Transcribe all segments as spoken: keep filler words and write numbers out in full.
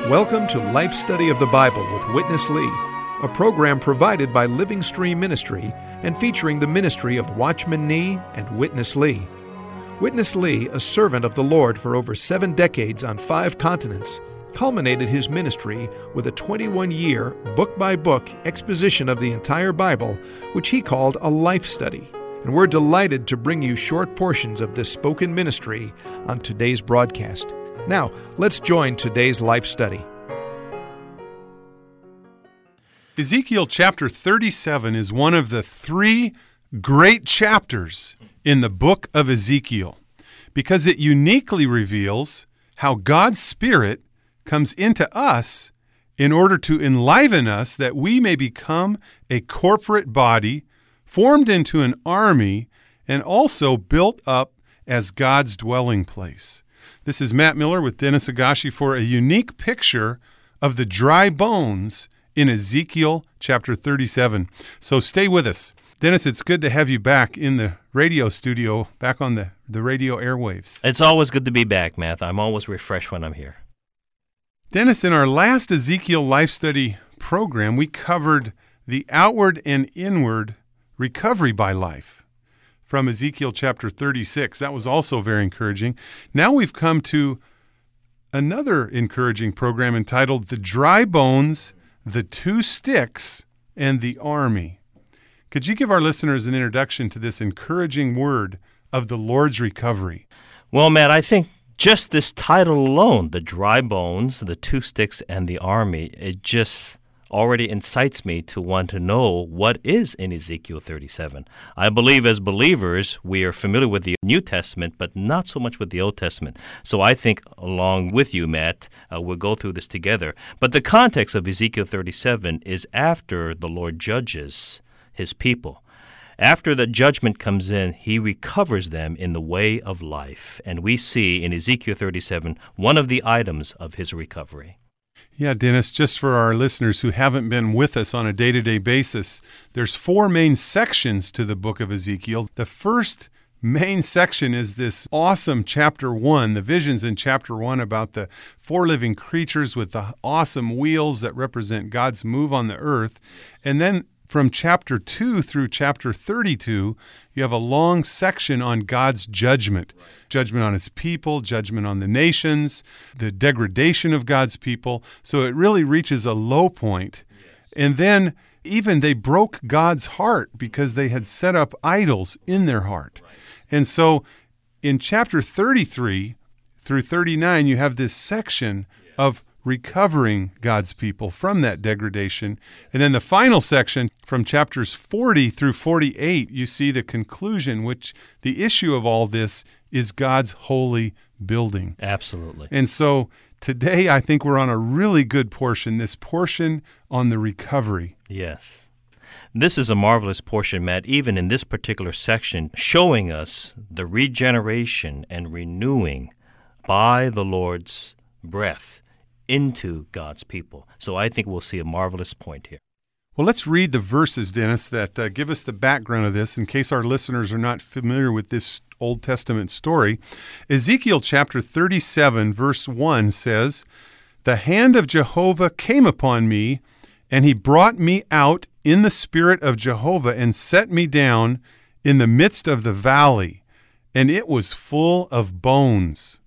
Welcome to Life Study of the Bible with Witness Lee, a program provided by Living Stream Ministry and featuring the ministry of Watchman Nee and Witness Lee. Witness Lee, a servant of the Lord for over seven decades on five continents, culminated his ministry with a twenty-one-year, book-by-book exposition of the entire Bible, which he called a life study. And we're delighted to bring you short portions of this spoken ministry on today's broadcast. Now, let's join today's life study. Ezekiel chapter thirty-seven is one of the three great chapters in the book of Ezekiel because it uniquely reveals how God's Spirit comes into us in order to enliven us that we may become a corporate body formed into an army and also built up as God's dwelling place. This is Matt Miller with Dennis Agashi for a unique picture of the dry bones in Ezekiel chapter thirty-seven. So stay with us. Dennis, it's good to have you back in the radio studio, back on the, the radio airwaves. It's always good to be back, Matt. I'm always refreshed when I'm here. Dennis, in our last Ezekiel Life Study program, we covered the outward and inward recovery by life from Ezekiel chapter thirty-six. That was also very encouraging. Now we've come to another encouraging program entitled The Dry Bones, the Two Sticks, and the Army. Could you give our listeners an introduction to this encouraging word of the Lord's recovery? Well, Matt, I think just this title alone, The Dry Bones, the Two Sticks, and the Army, it just already incites me to want to know what is in Ezekiel thirty-seven. I believe as believers, we are familiar with the New Testament, but not so much with the Old Testament. So I think along with you, Matt, uh, we'll go through this together. But the context of Ezekiel thirty-seven is after the Lord judges his people. After the judgment comes in, he recovers them in the way of life. And we see in Ezekiel thirty-seven one of the items of his recovery. Yeah, Dennis, just for our listeners who haven't been with us on a day-to-day basis, there's four main sections to the book of Ezekiel. The first main section is this awesome chapter one, the visions in chapter one about the four living creatures with the awesome wheels that represent God's move on the earth. And then from chapter two through chapter thirty-two, you have a long section on God's judgment. Right. Judgment on his people, judgment on the nations, the degradation of God's people. So it really reaches a low point. Yes. And then even they broke God's heart because they had set up idols in their heart. Right. And so in chapter thirty-three through thirty-nine, you have this section yes. of recovering God's people from that degradation. And then the final section from chapters forty through forty-eight, you see the conclusion, which the issue of all this is God's holy building. Absolutely. And so today I think we're on a really good portion, this portion on the recovery. Yes. This is a marvelous portion, Matt, even in this particular section, showing us the regeneration and renewing by the Lord's breath into God's people. So I think we'll see a marvelous point here. Well, let's read the verses, Dennis, that uh, give us the background of this in case our listeners are not familiar with this Old Testament story. Ezekiel chapter thirty-seven, verse one says, "The hand of Jehovah came upon me, and he brought me out in the spirit of Jehovah and set me down in the midst of the valley, and it was full of bones."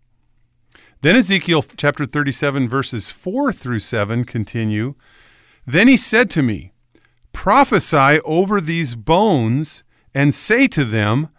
Then Ezekiel chapter thirty-seven, verses four through seven continue. "Then he said to me, prophesy over these bones and say to them,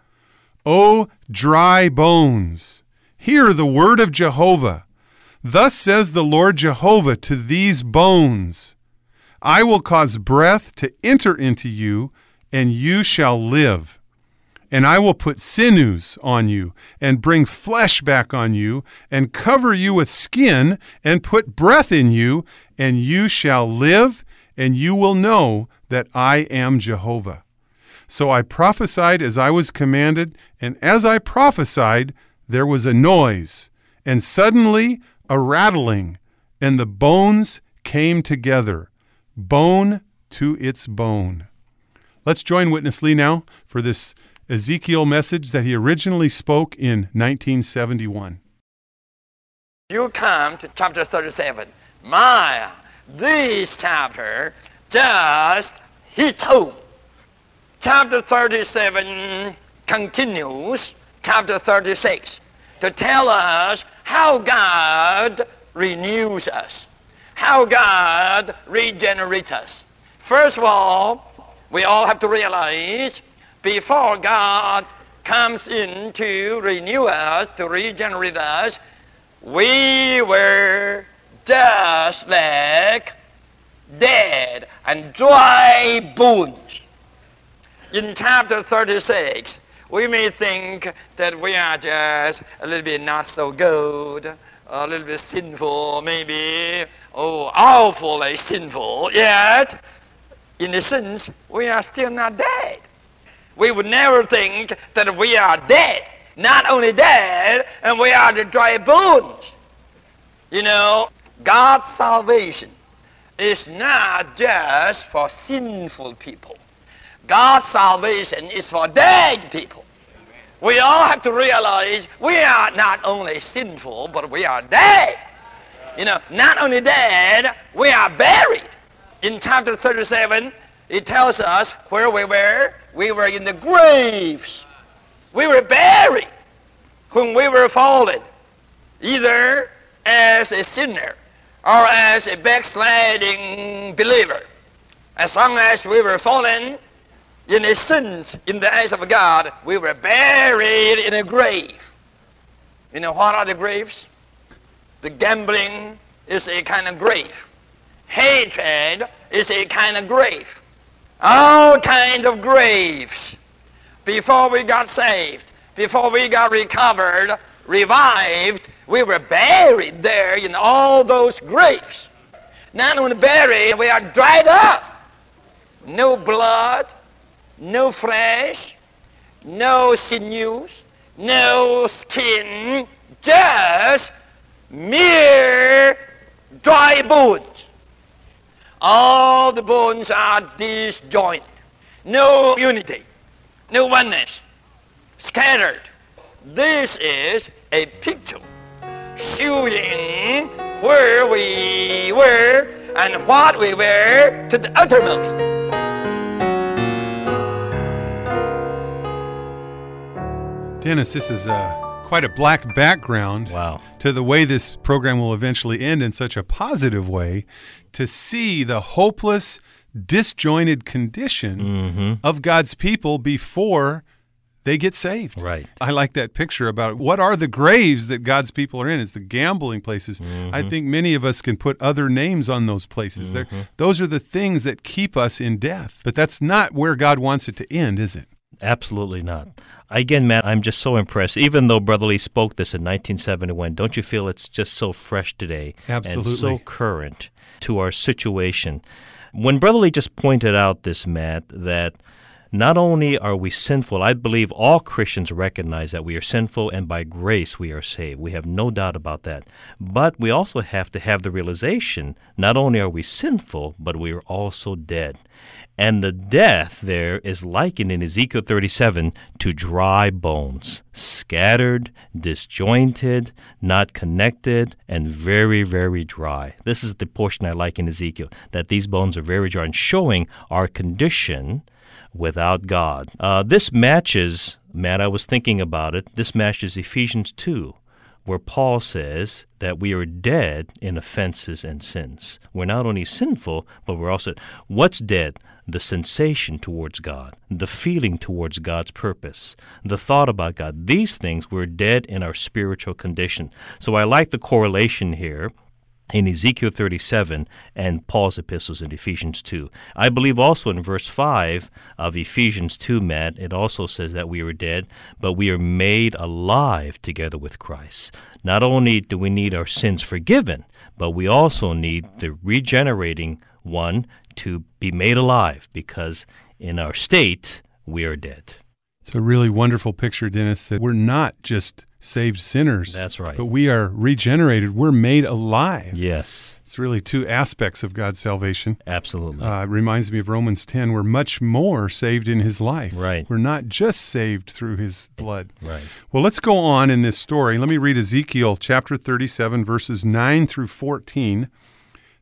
O dry bones, hear the word of Jehovah. Thus says the Lord Jehovah to these bones, I will cause breath to enter into you, and you shall live. And I will put sinews on you, and bring flesh back on you, and cover you with skin, and put breath in you, and you shall live, and you will know that I am Jehovah. So I prophesied as I was commanded, and as I prophesied, there was a noise, and suddenly a rattling, and the bones came together, bone to its bone." Let's join Witness Lee now for this Ezekiel message that he originally spoke in nineteen seventy-one. You come to chapter thirty-seven. My, this chapter just hits home. Chapter thirty-seven continues chapter thirty-six to tell us how God renews us, how God regenerates us. First of all, we all have to realize before God comes in to renew us, to regenerate us, we were just like dead and dry bones. In chapter thirty-six, we may think that we are just a little bit not so good, a little bit sinful, maybe, oh, awfully sinful, yet, in a sense, we are still not dead. We would never think that we are dead. Not only dead, and we are the dry bones. You know, God's salvation is not just for sinful people. God's salvation is for dead people. We all have to realize we are not only sinful, but we are dead. You know, not only dead, we are buried. In chapter thirty-seven, it tells us where we were. We were in the graves. We were buried when we were fallen, either as a sinner or as a backsliding believer. As long as we were fallen in a sins in the eyes of God, we were buried in a grave. You know, what are the graves? The gambling is a kind of grave. Hatred is a kind of grave. All kinds of graves. Before we got saved, before we got recovered, revived, we were buried there in all those graves. Not only buried, we are dried up. No blood, no flesh, no sinews, no skin, just mere dry bones. All the bones are disjointed. No unity, no oneness, scattered. This is a picture showing where we were and what we were to the uttermost. Dennis, this is uh, quite a black background Wow. to the way this program will eventually end in such a positive way, to see the hopeless, disjointed condition Mm-hmm. of God's people before they get saved. Right. I like that picture about what are the graves that God's people are in. It's the gambling places. Mm-hmm. I think many of us can put other names on those places. Mm-hmm. They're- Those are the things that keep us in death. But that's not where God wants it to end, is it? Absolutely not. Again, Matt, I'm just so impressed. Even though Brother Lee spoke this in nineteen seventy-one, don't you feel it's just so fresh today? Absolutely. And so current to our situation. When Brother Lee just pointed out this, Matt, that not only are we sinful, I believe all Christians recognize that we are sinful and by grace we are saved. We have no doubt about that. But we also have to have the realization, not only are we sinful, but we are also dead. And the death there is likened in Ezekiel thirty-seven to dry bones, scattered, disjointed, not connected, and very, very dry. This is the portion I like in Ezekiel, that these bones are very dry and showing our condition without God. Uh, this matches, Matt, I was thinking about it, this matches Ephesians two, where Paul says that we are dead in offenses and sins. We're not only sinful, but we're also, what's dead? The sensation towards God, the feeling towards God's purpose, the thought about God. These things, we're dead in our spiritual condition. So I like the correlation here in Ezekiel thirty-seven and Paul's epistles in Ephesians two. I believe also in verse five of Ephesians two, Matt, it also says that we were dead, but we are made alive together with Christ. Not only do we need our sins forgiven, but we also need the regenerating one to be made alive, because in our state, we are dead. It's a really wonderful picture, Dennis, that we're not just saved sinners. That's right. But we are regenerated. We're made alive. Yes, It's really two aspects of God's salvation. absolutely. Uh, it reminds me of Romans ten. We're much more saved in his life. Right. We're not just saved through his blood. Right. Well, let's go on in this story. Let me read Ezekiel chapter thirty-seven, verses nine through fourteen.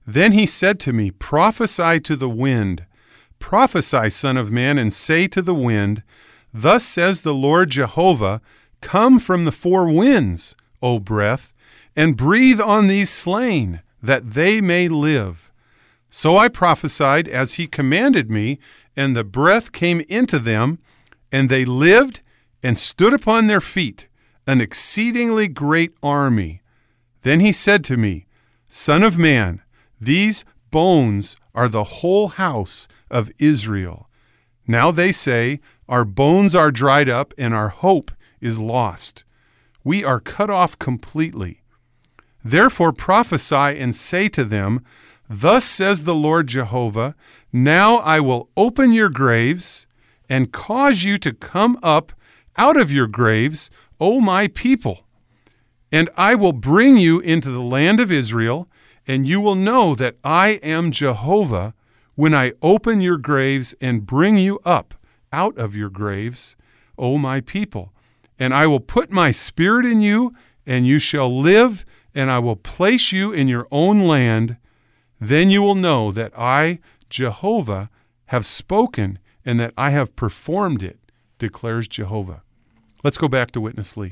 Then he said to me, Prophesy to the wind. Prophesy, Son of man, and say to the wind, Thus says the Lord Jehovah, Come from the four winds, O breath, and breathe on these slain, that they may live. So I prophesied as he commanded me, and the breath came into them, and they lived and stood upon their feet, an exceedingly great army. Then he said to me, Son of man, these bones are the whole house of Israel. Now they say, Our bones are dried up, and our hope is lost. We are cut off completely. Therefore prophesy and say to them, Thus says the Lord Jehovah, Now I will open your graves and cause you to come up out of your graves, O my people. And I will bring you into the land of Israel, and you will know that I am Jehovah when I open your graves and bring you up out of your graves, O my people. And I will put my spirit in you, and you shall live, and I will place you in your own land. Then you will know that I, Jehovah, have spoken, and that I have performed it, declares Jehovah. Let's go back to Witness Lee.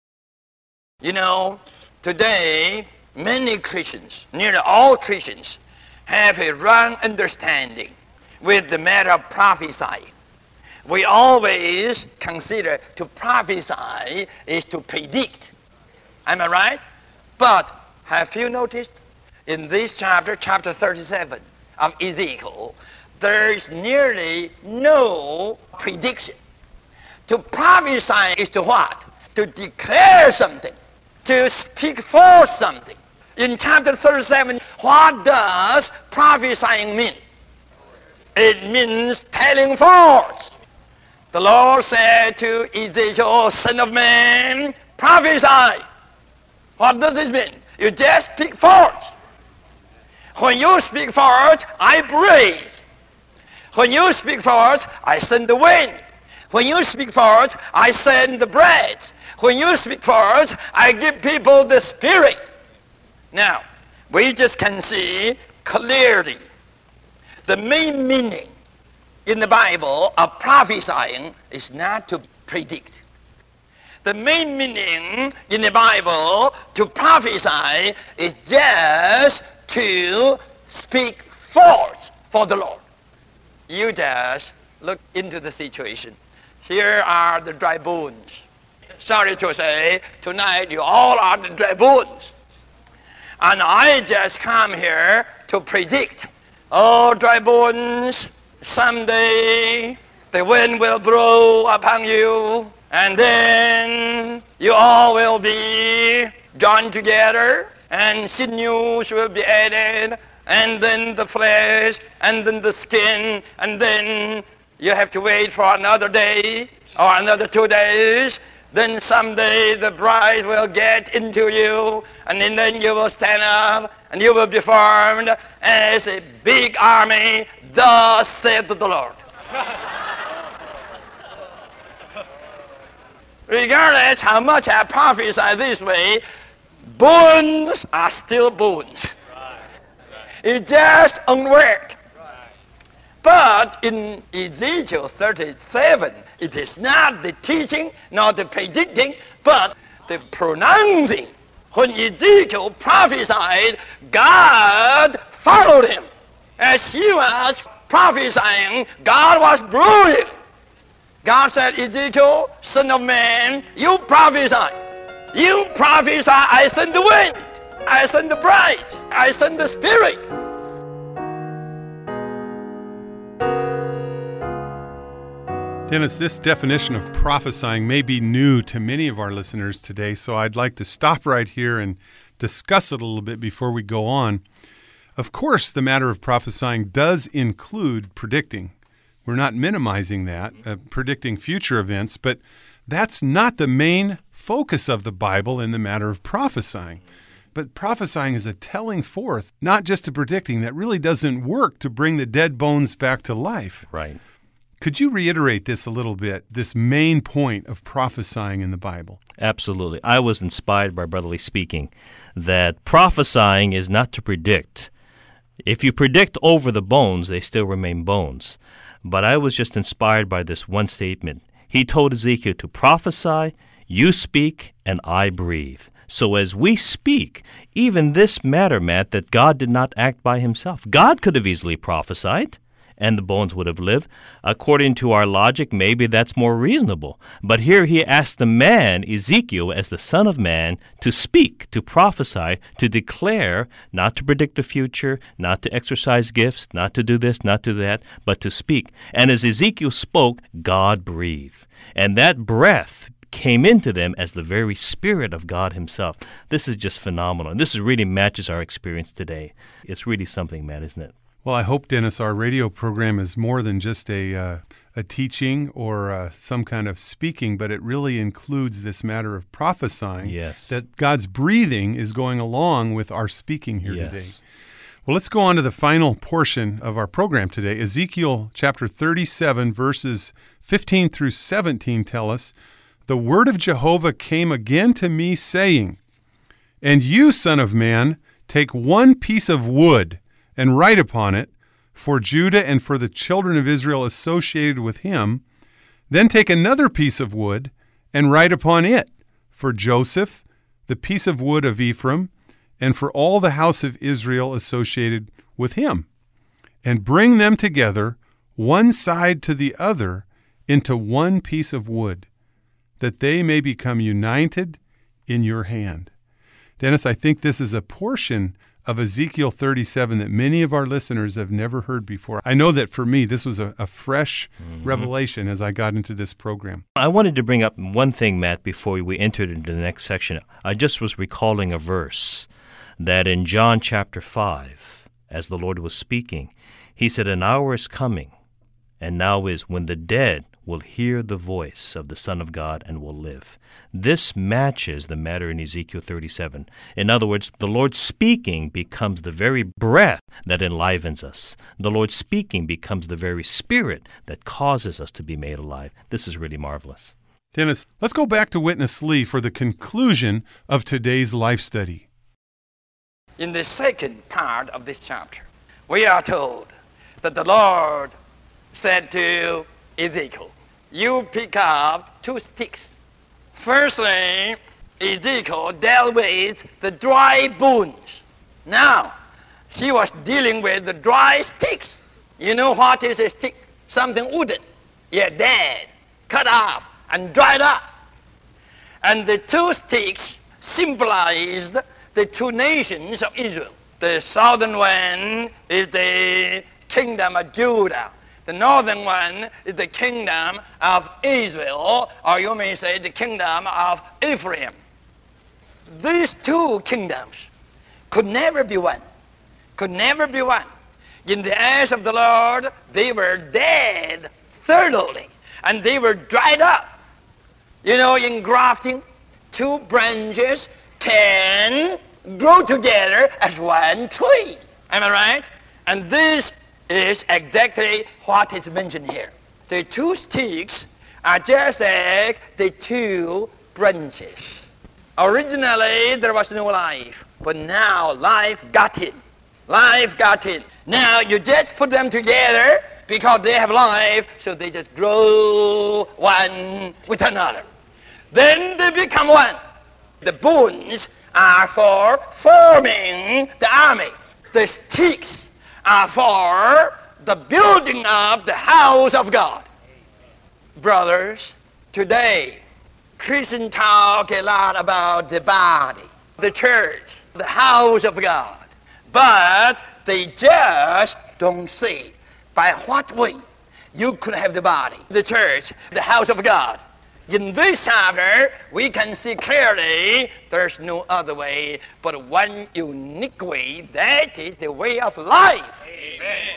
You know, today, many Christians, nearly all Christians, have a wrong understanding with the matter of prophesying. We always consider to prophesy is to predict. Am I right? But have you noticed in this chapter, chapter thirty-seven of Ezekiel, there is nearly no prediction. To prophesy is to what? To declare something, to speak forth something. In chapter thirty-seven, what does prophesying mean? It means telling forth. The Lord said to Ezekiel, Son of man, prophesy. What does this mean? You just speak forth. When you speak forth, I breathe. When you speak forth, I send the wind. When you speak forth, I send the breath. When you speak forth, I give people the Spirit. Now, we just can see clearly the main meaning in the Bible of prophesying is not to predict. The main meaning in the Bible to prophesy is just to speak forth for the Lord. You just look into the situation. Here are the dry bones. Sorry to say, tonight you all are the dry bones. And I just come here to predict. Oh, dry bones, someday the wind will blow upon you, and then you all will be joined together, and sinews will be added, and then the flesh, and then the skin, and then you have to wait for another day or another two days. Then someday the bride will get into you, and then you will stand up, and you will be formed as a big army. Thus saith the Lord. Regardless how much I prophesy this way, bones are still bones. It's just unworked. But in Ezekiel thirty-seven, it is not the teaching, not the predicting, but the pronouncing. When Ezekiel prophesied, God followed him. As he was prophesying, God was brewing. God said, Ezekiel, son of man, you prophesy. You prophesy, I send the wind, I send the breath, I send the Spirit. Dennis, this definition of prophesying may be new to many of our listeners today, so I'd like to stop right here and discuss it a little bit before we go on. Of course, the matter of prophesying does include predicting. We're not minimizing that, uh, predicting future events, but that's not the main focus of the Bible in the matter of prophesying. But prophesying is a telling forth, not just a predicting. That really doesn't work to bring the dead bones back to life. Right. Could you reiterate this a little bit, this main point of prophesying in the Bible? Absolutely. I was inspired by brotherly speaking that prophesying is not to predict. If you predict over the bones, they still remain bones. But I was just inspired by this one statement. He told Ezekiel to prophesy, you speak, and I breathe. So as we speak, even this matter, Matt, that God did not act by himself. God could have easily prophesied, and the bones would have lived. According to our logic, maybe that's more reasonable. But here he asked the man, Ezekiel, as the son of man, to speak, to prophesy, to declare, not to predict the future, not to exercise gifts, not to do this, not to that, but to speak. And as Ezekiel spoke, God breathed. And that breath came into them as the very Spirit of God himself. This is just phenomenal. This really matches our experience today. It's really something, Matt, isn't it? Well, I hope, Dennis, our radio program is more than just a uh, a teaching or uh, some kind of speaking, but it really includes this matter of prophesying. Yes. That God's breathing is going along with our speaking here Yes. today. Well, let's go on to the final portion of our program today. Ezekiel chapter thirty-seven, verses fifteen through seventeen tell us, the word of Jehovah came again to me, saying, and you, son of man, take one piece of wood and write upon it, for Judah and for the children of Israel associated with him. Then take another piece of wood and write upon it, for Joseph, the piece of wood of Ephraim, and for all the house of Israel associated with him. And bring them together, one side to the other, into one piece of wood, that they may become united in your hand. Dennis, I think this is a portion of Ezekiel thirty-seven that many of our listeners have never heard before. I know that for me, this was a, a fresh mm-hmm. revelation as I got into this program. I wanted to bring up one thing, Matt, before we entered into the next section. I just was recalling a verse that in John chapter five, as the Lord was speaking, he said, an hour is coming, and now is, when the dead will hear the voice of the Son of God and will live. This matches the matter in Ezekiel thirty-seven. In other words, the Lord speaking becomes the very breath that enlivens us. The Lord speaking becomes the very Spirit that causes us to be made alive. This is really marvelous. Dennis, let's go back to Witness Lee for the conclusion of today's life study. In the second part of this chapter, we are told that the Lord said to Ezekiel, you pick up two sticks. Firstly, Ezekiel dealt with the dry bones. Now, he was dealing with the dry sticks. You know what is a stick? Something wooden. Yeah, dead, cut off, and dried up. And the two sticks symbolized the two nations of Israel. The southern one is the kingdom of Judah. The northern one is the kingdom of Israel, or you may say the kingdom of Ephraim. These two kingdoms could never be one, could never be one. In the eyes of the Lord, they were dead thoroughly, and they were dried up. You know, in grafting, two branches can grow together as one tree. Am I right? And this is exactly what is mentioned here. The two sticks are just like the two branches. Originally, there was no life, but now life got in. Life got in. Now you just put them together because they have life, so they just grow one with another. Then they become one. The bones are for forming the army. The sticks are for the building of the house of God. Brothers, today, Christians talk a lot about the body, the church, the house of God. But they just don't see by what way you could have the body, the church, the house of God. In this chapter, we can see clearly there's no other way but one unique way. That is the way of life. Amen.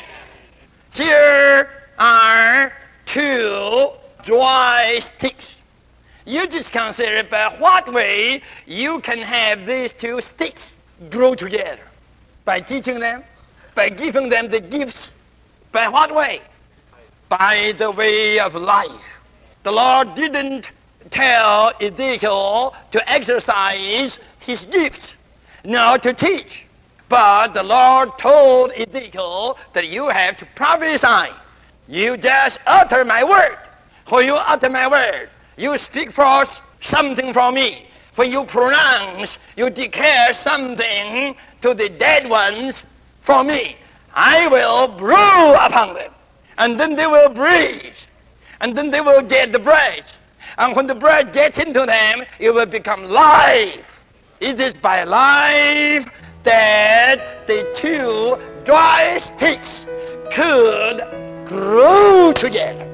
Here are two dry sticks. You just consider by what way you can have these two sticks grow together. By teaching them, by giving them the gifts. By what way? By the way of life. The Lord didn't tell Ezekiel to exercise his gifts, nor to teach. But the Lord told Ezekiel that you have to prophesy. You just utter my word. When you utter my word, you speak forth something from me. When you pronounce, you declare something to the dead ones from me. I will blow upon them, and then they will breathe, and then they will get the breath. And when the breath gets into them, it will become life. It is by life that the two dry sticks could grow together.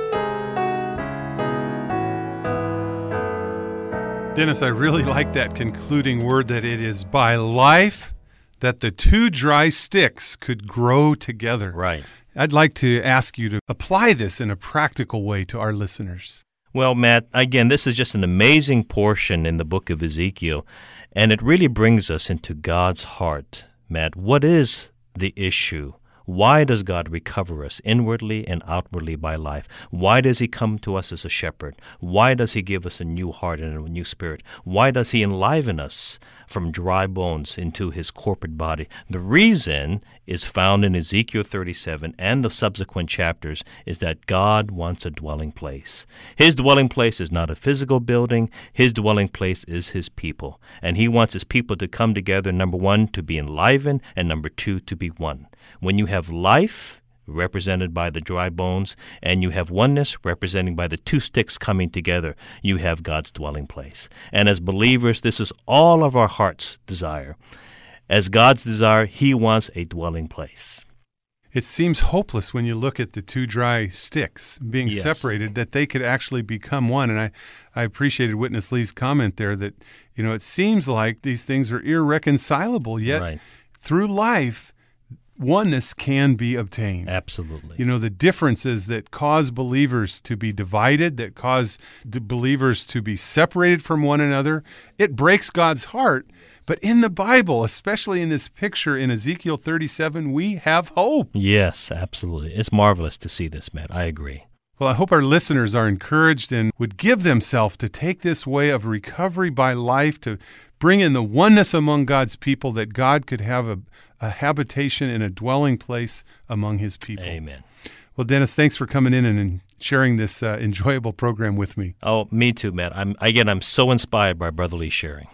Dennis, I really like that concluding word that it is by life that the two dry sticks could grow together. Right. I'd like to ask you to apply this in a practical way to our listeners. Well, Matt, again, this is just an amazing portion in the book of Ezekiel, and it really brings us into God's heart. Matt, what is the issue? Why does God recover us inwardly and outwardly by life? Why does He come to us as a shepherd? Why does He give us a new heart and a new spirit? Why does He enliven us from dry bones into His corporate body? The reason is found in Ezekiel thirty-seven and the subsequent chapters, is that God wants a dwelling place. His dwelling place is not a physical building. His dwelling place is His people. And He wants His people to come together, number one, to be enlivened, and number two, to be one. When you have life, represented by the dry bones, and you have oneness, representing by the two sticks coming together, you have God's dwelling place. And as believers, this is all of our heart's desire. As God's desire, He wants a dwelling place. It seems hopeless when you look at the two dry sticks being Yes. separated, that they could actually become one. And I, I appreciated Witness Lee's comment there that, you know, it seems like these things are irreconcilable, yet Right. through life, oneness can be obtained. Absolutely. You know, the differences that cause believers to be divided, that cause d- believers to be separated from one another, it breaks God's heart. But in the Bible, especially in this picture in Ezekiel thirty-seven, we have hope. Yes, absolutely. It's marvelous to see this, Matt. I agree. Well, I hope our listeners are encouraged and would give themselves to take this way of recovery by life, to bring in the oneness among God's people, that God could have a, a habitation and a dwelling place among His people. Amen. Well, Dennis, thanks for coming in and sharing this uh, enjoyable program with me. Oh, me too, Matt. I'm again, I'm so inspired by brotherly sharing.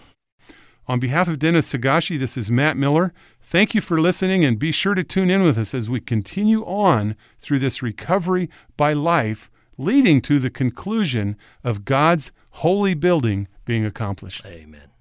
On behalf of Dennis Sagashi, this is Matt Miller. Thank you for listening, and be sure to tune in with us as we continue on through this recovery by life, leading to the conclusion of God's holy building being accomplished. Amen.